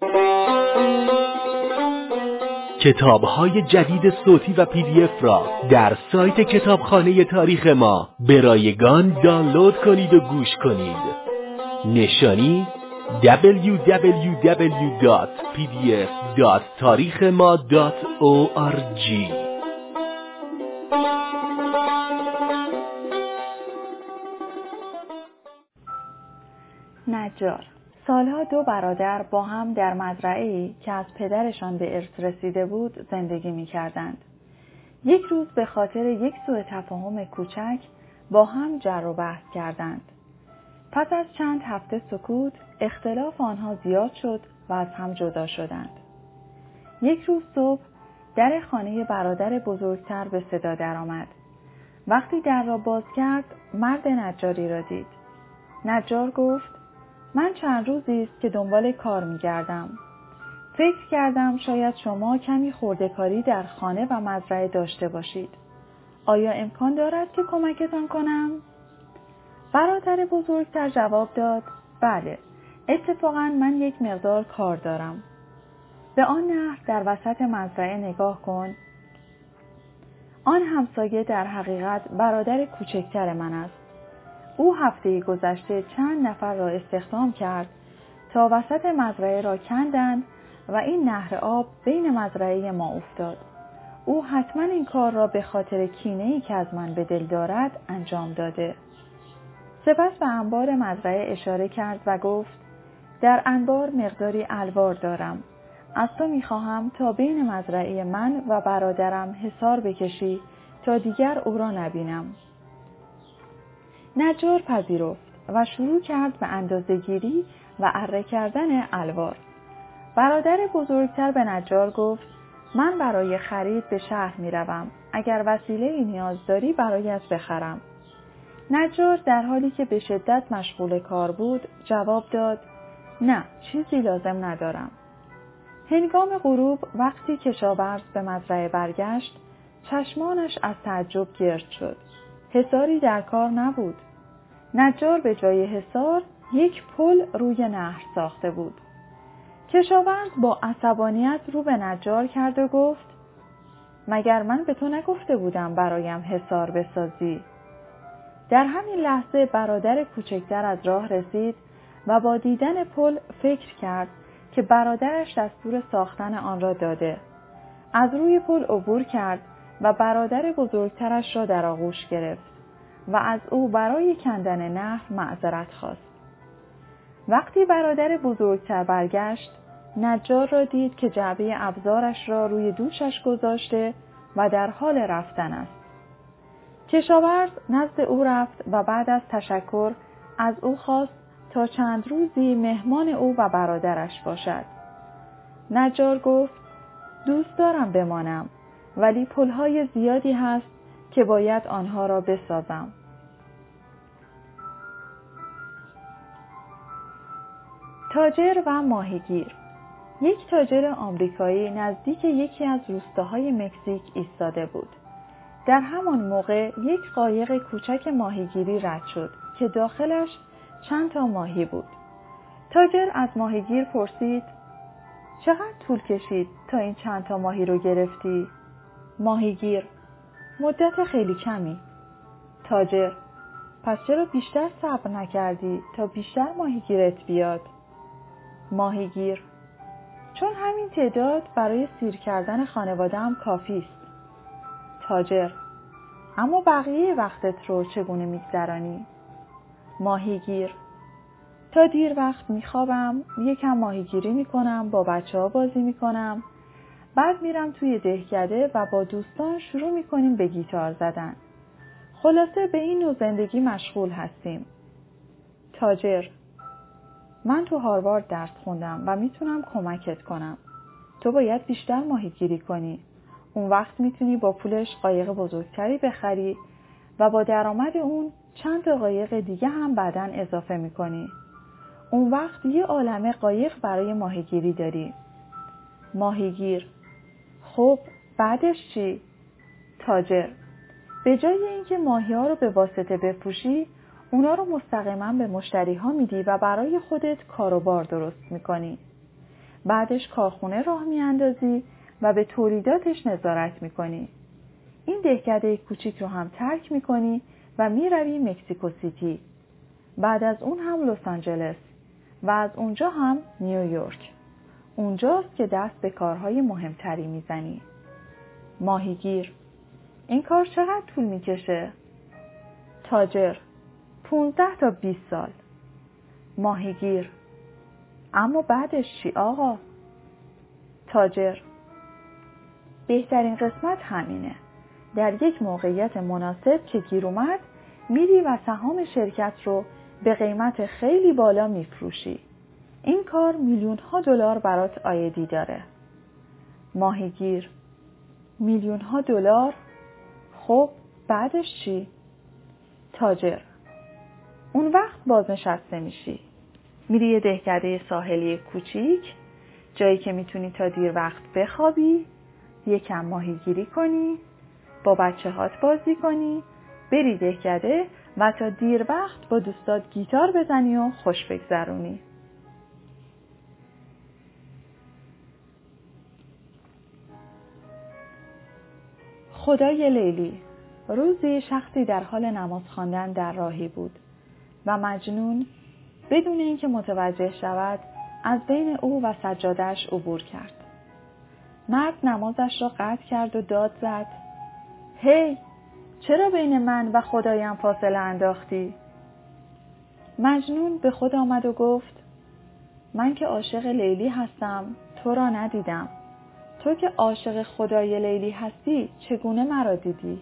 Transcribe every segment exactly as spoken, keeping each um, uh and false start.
کتاب‌های جدید صوتی و پی دی اف را در سایت کتابخانه تاریخ ما به رایگان دانلود کنید و گوش کنید. نشانی دبلیو دبلیو دبلیو دات پی دی اف دات تاریخ ما دات او آر جی. نجار سالها دو برادر با هم در مزرعه‌ای که از پدرشان به ارث رسیده بود زندگی می‌کردند. یک روز به خاطر یک سوء تفاهم کوچک با هم جر و بحث کردند. پس از چند هفته سکوت، اختلاف آنها زیاد شد و از هم جدا شدند. یک روز صبح در خانه برادر بزرگتر به صدا درآمد. وقتی در را باز کرد، مرد نجاری را دید. نجار گفت: من چند روزی است که دنبال کار می‌گردم. فکر کردم شاید شما کمی خرده‌کاری در خانه و مزرعه داشته باشید. آیا امکان دارد که کمکتان کنم؟ برادر بزرگتر جواب داد: بله، اتفاقاً من یک مقدار کار دارم. به آن نهر در وسط مزرعه نگاه کن. آن همسایه در حقیقت برادر کوچکتر من است. او هفته گذشته چند نفر را استخدام کرد تا وسط مزرعه را کندند و این نهر آب بین مزرعه ما افتاد. او حتما این کار را به خاطر کینه‌ای که از من به دل دارد انجام داده. سپس به انبار مزرعه اشاره کرد و گفت: در انبار مقداری الوار دارم. از تو می‌خواهم تا بین مزرعه من و برادرم حصار بکشی تا دیگر او را نبینم. نجار پذیرفت و شروع کرد به اندازه‌گیری و اره کردن الوار. برادر بزرگتر به نجار گفت: من برای خرید به شهر می روم. اگر وسیله‌ای نیاز داری برایت بخرم. نجار در حالی که به شدت مشغول کار بود جواب داد: نه، چیزی لازم ندارم. هنگام غروب وقتی کشاورز به مزرعه برگشت، چشمانش از تعجب گرد شد. حصاری در کار نبود. نجار به جای حصار یک پل روی نهر ساخته بود. کشاورز با عصبانیت رو به نجار کرد و گفت: مگر من به تو نگفته بودم برایم حصار بسازی؟ در همین لحظه برادر کوچکتر از راه رسید و با دیدن پل فکر کرد که برادرش دستور ساختن آن را داده. از روی پل عبور کرد و برادر بزرگترش را در آغوش گرفت و از او برای کندن نهر معذرت خواست. وقتی برادر بزرگتر برگشت، نجار را دید که جعبه ابزارش را روی دوشش گذاشته و در حال رفتن است. کشاورز نزد او رفت و بعد از تشکر از او خواست تا چند روزی مهمان او و برادرش باشد. نجار گفت: دوست دارم بمانم، ولی پلهای زیادی هست که باید آنها را بسازم. تاجر و ماهیگیر. یک تاجر آمریکایی نزدیک یکی از روستاهای مکزیک ایستاده بود. در همان موقع یک قایق کوچک ماهیگیری رد شد که داخلش چند تا ماهی بود. تاجر از ماهیگیر پرسید: چقدر طول کشید تا این چند تا ماهی رو گرفتی؟ ماهیگیر: مدت خیلی کمی. تاجر: پس چرا بیشتر صبر نکردی تا بیشتر ماهیگیرت بیاد؟ ماهیگیر: چون همین تعداد برای سیر کردن خانواده‌ام کافی است. تاجر: اما بقیه وقتت رو چگونه می‌گذرانی؟ ماهیگیر: تا دیر وقت میخوابم، یکم ماهیگیری میکنم، با بچه ها بازی میکنم، بعد میرم توی دهکده و با دوستان شروع میکنیم به گیتار زدن. خلاصه به این نوع زندگی مشغول هستیم. تاجر: من تو هاروارد درس خوندم و میتونم کمکت کنم. تو باید بیشتر ماهیگیری کنی. اون وقت میتونی با پولش قایق بزرگتری بخری و با درآمد اون چند تا قایق دیگه هم بعداً اضافه میکنی. اون وقت یه عالمه قایق برای ماهیگیری داری. ماهیگیر: خب بعدش چی؟ تاجر: به جای اینکه ماهی ها رو به واسطه بفروشی، اونا رو مستقیما به مشتری ها میدی و برای خودت کاروبار درست میکنی. بعدش کارخونه راه میاندازی و به تولیداتش نظارت میکنی. این دهکده کوچیک رو هم ترک میکنی و میروی مکزیکو سیتی. بعد از اون هم لس آنجلس و از اونجا هم نیویورک. اونجاست که دست به کارهای مهمتری میزنی. ماهیگیر: این کار چقدر طول میکشه؟ تاجر: پونزده تا بیست سال. ماهیگیر: اما بعدش چی آقا؟ تاجر: بهترین قسمت همینه. در یک موقعیت مناسب که گیر اومد میری و سهام شرکت رو به قیمت خیلی بالا میفروشی. این کار میلیون ها دلار برات عایدی داره. ماهیگیر: میلیون ها دلار؟ خب بعدش چی؟ تاجر: اون وقت بازنشسته میشی. میری یه دهکده ساحلی کوچیک، جایی که میتونی تا دیر وقت بخوابی، یکم ماهیگیری کنی، با بچه هات بازی کنی، بری دهکده و تا دیر وقت با دوستات گیتار بزنی و خوش بگذرونی. خدای لیلی: روزی شخصی در حال نماز خواندن در راهی بود و مجنون بدون اینکه متوجه شود از بین او و سجاده‌اش عبور کرد. مرد نمازش را قطع کرد و داد زد: هی، چرا بین من و خدایم فاصله انداختی؟ مجنون به خود آمد و گفت: من که عاشق لیلی هستم تو را ندیدم. تو که عاشق خدای لیلی هستی چگونه مرا دیدی؟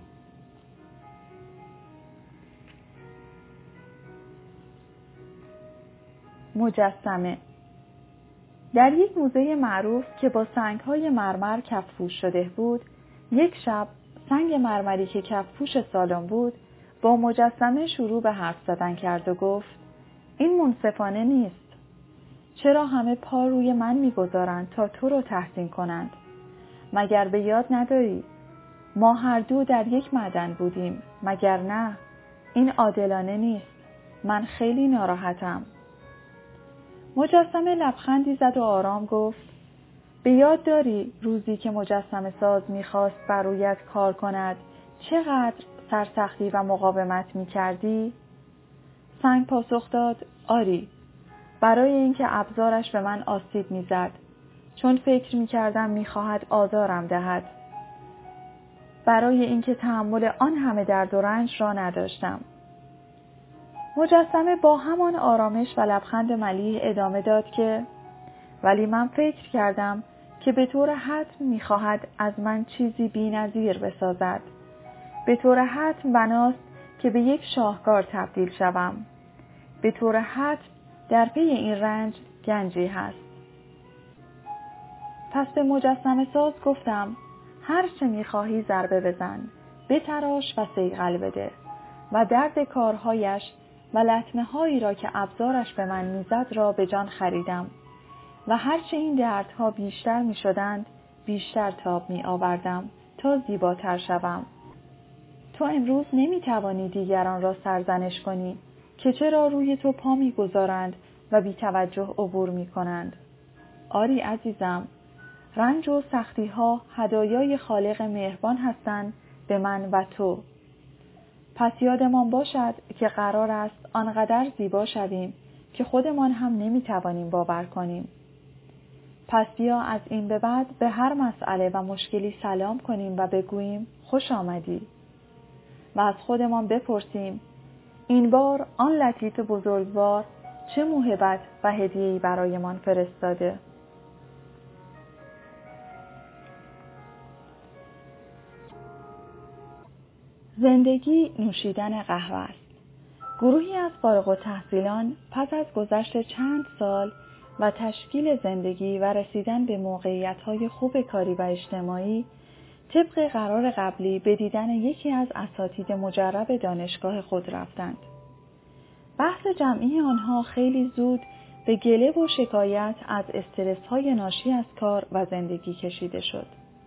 مجسمه. در یک موزه معروف که با سنگ‌های مرمر کف‌پوش شده بود، یک شب سنگ مرمری که کف‌پوش سالن بود با مجسمه شروع به حرف زدن کرد و گفت: این منصفانه نیست. چرا همه پا روی من می‌گذارند تا تو رو تحسین کنند؟ مگر به یاد نداری؟ ما هر دو در یک معدن بودیم، مگر نه؟ این عادلانه نیست. من خیلی ناراحتم. مجسمه لبخندی زد و آرام گفت: به یاد داری روزی که مجسمه ساز می‌خواست بر رویت کار کند چقدر سرسختی و مقاومت می‌کردی؟ سنگ پاسخ داد: آری، برای اینکه ابزارش به من آسیب می‌زد، چون فکر می‌کردم می‌خواهد آزارم دهد. برای اینکه تحمل آن همه درد و رنج را نداشتم. مجسمه با همان آرامش و لبخند ملیح ادامه داد که ولی من فکر کردم که به طور حتم می‌خواهد از من چیزی بی‌نظیر بسازد. به طور حتم بناست که به یک شاهکار تبدیل شوم. به طور حتم در پی این رنج گنجی هست. پس به مجسمه ساز گفتم: هر چه می‌خواهی ضربه بزن، بتراش و صیقل بده و درد کارهایش و لطمه هایی را که ابزارش به من میزد را به جان خریدم و هرچه این دردها بیشتر می شدند بیشتر تاب می آوردم تا زیباتر شوم. تو امروز نمی توانی دیگران را سرزنش کنی که چرا روی تو پا می گذارند و بی توجه عبور می کنند. آری عزیزم، رنج و سختی ها هدایای خالق مهربان هستند به من و تو. پس یادمان باشد که قرار است آنقدر زیبا شویم که خودمان هم نمیتوانیم باور کنیم. پس بیا از این به بعد به هر مسئله و مشکلی سلام کنیم و بگوییم خوش آمدی و از خودمان بپرسیم این بار آن لطیف بزرگوار چه موهبت و هدیه‌ای برایمان فرستاده. زندگی نوشیدن قهوه است. گروهی از فارغ التحصیلان پس از گذشت چند سال و تشکیل زندگی و رسیدن به موقعیت‌های خوب کاری و اجتماعی، طبق قرار قبلی به دیدن یکی از اساتید مجرب دانشگاه خود رفتند. بحث جمعی آنها خیلی زود به گله و شکایت از استرس‌های ناشی از کار و زندگی کشیده شد.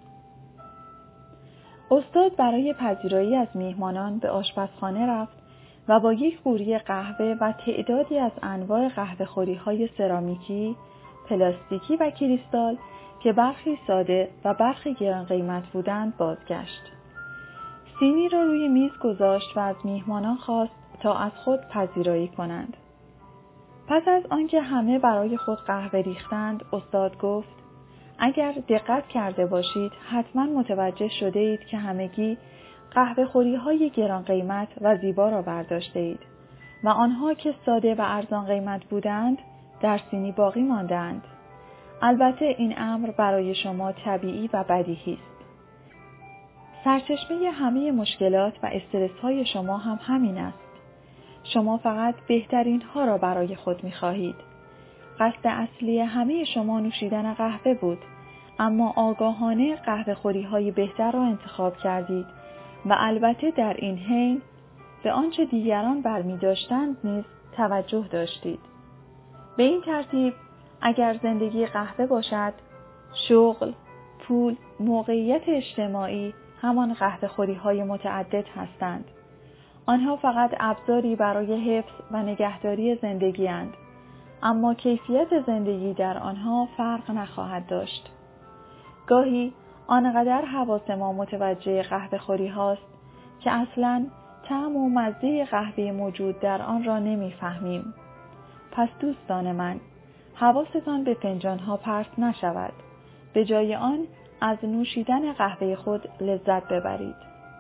استاد برای پذیرایی از میهمانان به آشپزخانه رفت و با یک قوری قهوه و تعدادی از انواع قهوه‌خوری‌های سرامیکی پلاستیکی و کریستال که برخی ساده و برخی گران قیمت بودند بازگشت. سینی را روی میز گذاشت و از میهمانان خواست تا از خود پذیرایی کنند. پس از آنکه همه برای خود قهوه ریختند، استاد گفت: اگر دقت کرده باشید حتما متوجه شده اید که همگی قهوه خوری های گران قیمت و زیبا را برداشته اید و آنها که ساده و ارزان قیمت بودند در سینی باقی ماندند. البته این امر برای شما طبیعی و بدیهی است. سرچشمه همه مشکلات و استرس های شما هم همین است. شما فقط بهترین ها را برای خود می خواهید. قصد اصلی همه شما نوشیدن قهوه بود، اما آگاهانه قهوه خوری های بهتر را انتخاب کردید و البته در این حین به آنچه دیگران برمی داشتند نیز توجه داشتید. به این ترتیب اگر زندگی قهوه باشد، شغل، پول، موقعیت اجتماعی همان قهوه خوری های متعدد هستند. آنها فقط ابزاری برای حفظ و نگهداری زندگی اند، اما کیفیت زندگی در آنها فرق نخواهد داشت. گاهی آنقدر حواس ما متوجه قهوه خوری هاست که اصلاً طعم و مزه قهوه موجود در آن را نمی‌فهمیم. پس دوستان من، حواستان به فنجان ها پرت نشود. به جای آن از نوشیدن قهوه خود لذت ببرید.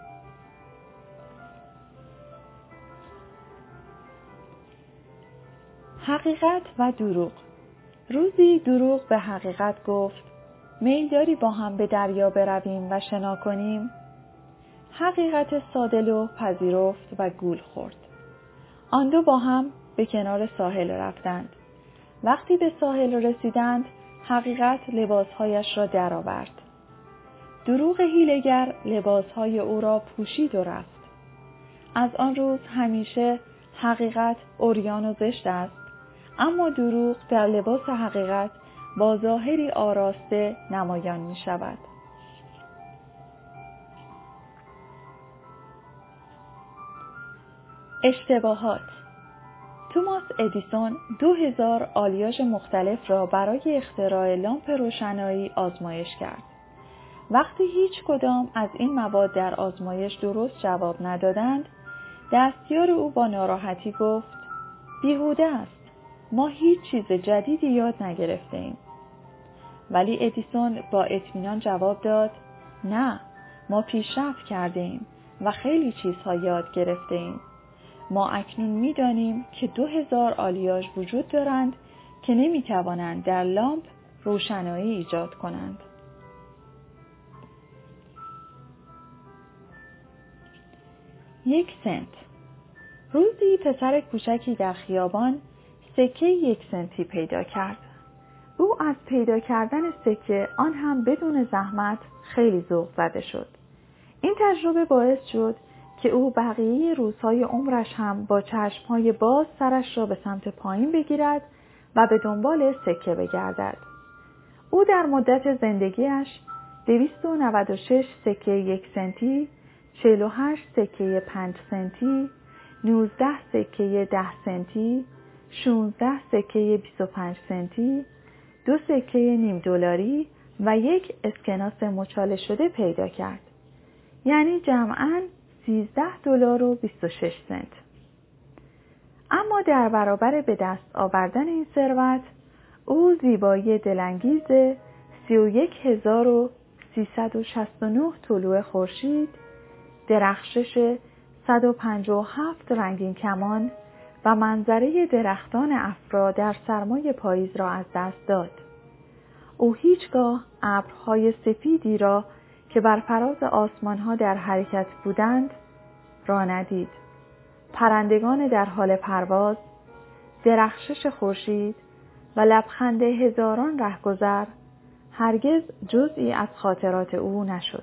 حقیقت و دروغ. روزی دروغ به حقیقت گفت: میل داری با هم به دریا برویم و شنا کنیم؟ حقیقت ساده‌لوح پذیرفت و گول خورد. آن دو با هم به کنار ساحل رفتند. وقتی به ساحل رسیدند، حقیقت لباسهایش را درآورد. دروغ حیله‌گر لباسهای او را پوشید و رفت. از آن روز همیشه حقیقت عریان و زشت است، اما دروغ در لباس حقیقت با ظاهری آراسته نمایان می شود. اشتباهات. توماس ادیسون دو هزار آلیاژ مختلف را برای اختراع لامپ روشنایی آزمایش کرد. وقتی هیچ کدام از این مواد در آزمایش درست جواب ندادند، دستیار او با ناراحتی گفت: بیهوده است. ما هیچ چیز جدیدی یاد نگرفته ایم. ولی ادیسون با اطمینان جواب داد: نه، ما پیشرفت کرده ایم و خیلی چیزها یاد گرفته ایم. ما اکنون می دانیم که دو هزار آلیاژ وجود دارند که نمی توانند در لامپ روشنایی ایجاد کنند. یک سنت. روزی پسر کوچکی در خیابان سکه یک سنتی پیدا کرد. او از پیدا کردن سکه، آن هم بدون زحمت، خیلی ذوق زده شد. این تجربه باعث شد که او بقیه روزهای عمرش هم با چشمهای باز سرش را به سمت پایین بگیرد و به دنبال سکه بگردد. او در مدت زندگیش دویست و نود و شش سکه یک سنتی، چهل و هشت سکه پنج سنتی، نوزده سکه ده سنتی، شانزده سکه بیست و پنج سنتی، دو سکه نیم دلاری و یک اسکناس مچاله شده پیدا کرد. یعنی جمعاً سیزده دلار و بیست و شش سنت. اما در برابر به دست آوردن این ثروت، او زیبایی دلانگیز سی و یک هزار و سیصد و شصت و نه طلوع خورشید، درخشش صد و پنجاه و هفت رنگین کمان و منظره درختان افرا در سرمای پاییز را از دست داد. او هیچگاه ابرهای سفیدی را که بر فراز آسمانها در حرکت بودند را ندید. پرندگان در حال پرواز، درخشش خورشید و لبخند هزاران رهگذر هرگز جزئی از خاطرات او نشد.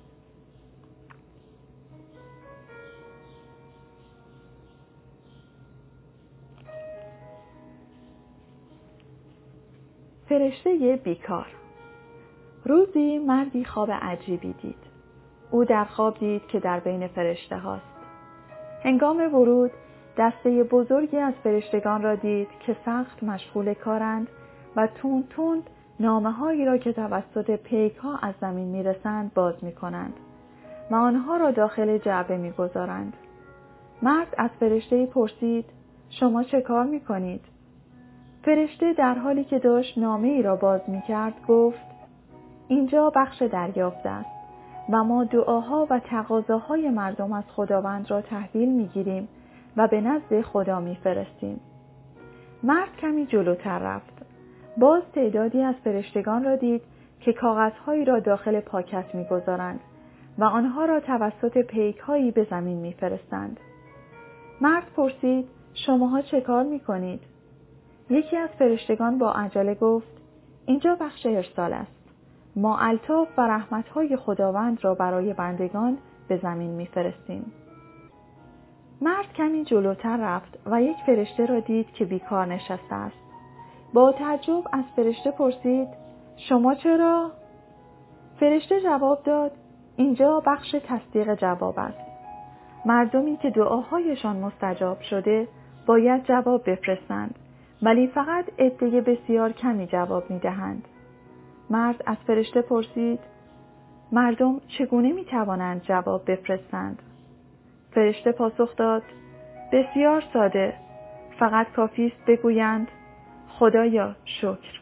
فرشته بیکار. روزی مردی خواب عجیبی دید. او در خواب دید که در بین فرشته هاست. هنگام ورود دسته بزرگی از فرشتگان را دید که سخت مشغول کارند و تند تند نامه هایی را که توسط پیک ها از زمین می رسند باز می کنند و آنها را داخل جعبه می گذارند. مرد از فرشته پرسید شما چه کار می کنید؟ فرشته در حالی که داشت نامه ای را باز می کرد گفت اینجا بخش دریافت است و ما دعاها و تقاضاهای مردم از خداوند را تحویل می گیریم و به نزد خدا می فرستیم. مرد کمی جلوتر رفت. باز تعدادی از فرشتگان را دید که کاغذهایی را داخل پاکت می گذارند و آنها را توسط پیک هایی به زمین می فرستند. مرد پرسید شماها چه کار می کنید؟ یکی از فرشتگان با عجله گفت اینجا بخش ارسال است. ما الطاف و رحمتهای خداوند را برای بندگان به زمین می فرستیم. مرد کمی جلوتر رفت و یک فرشته را دید که بیکار نشسته است. با تعجب از فرشته پرسید شما چرا؟ فرشته جواب داد اینجا بخش تصدیق جواب است. مردمی که دعاهایشان مستجاب شده باید جواب بفرستند ولی فقط عده بسیار کمی جواب می دهند. مرد از فرشته پرسید مردم چگونه می توانند جواب بفرستند؟ فرشته پاسخ داد بسیار ساده، فقط کافی است بگویند خدایا شکر.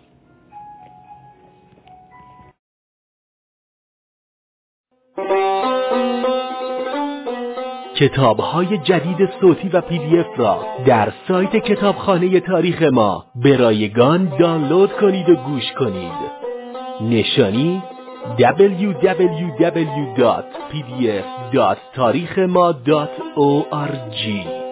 کتاب‌های جدید صوتی و پی دی اف را در سایت کتابخانه تاریخ ما به رایگان دانلود کنید و گوش کنید. نشانی دبلیو دبلیو دبلیو دات پی دی اف دات تاریخ ما دات او آر جی